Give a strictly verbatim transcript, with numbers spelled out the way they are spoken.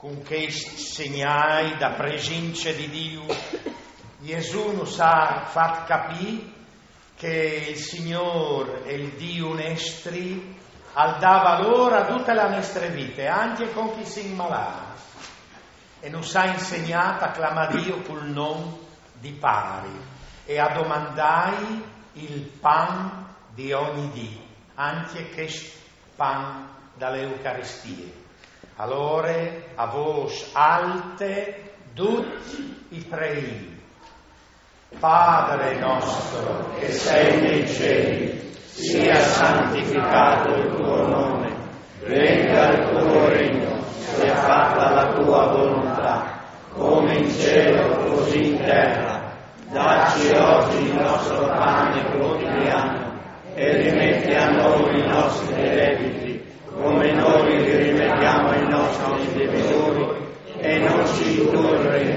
con che segnai da presenza di Dio, Gesù nos ha fatto capire che il Signore è il Dio nostri, al dà valore a tutta la nostra vita, anche con chi si ammala, e nos ha insegnato a clamare Dio col nome di pari e a domandare il pan di ogni dì, anche che pan dall'Eucaristia. Allora a voce alte tutti i prei. Padre nostro che sei nei cieli, sia santificato il tuo nome, venga il tuo regno, sia fatta la tua volontà, come in cielo così in terra. Dacci oggi il nostro pane quotidiano e rimetti a noi i nostri debiti, come noi li rimettiamo ai nostri debitori, e non ci indurre in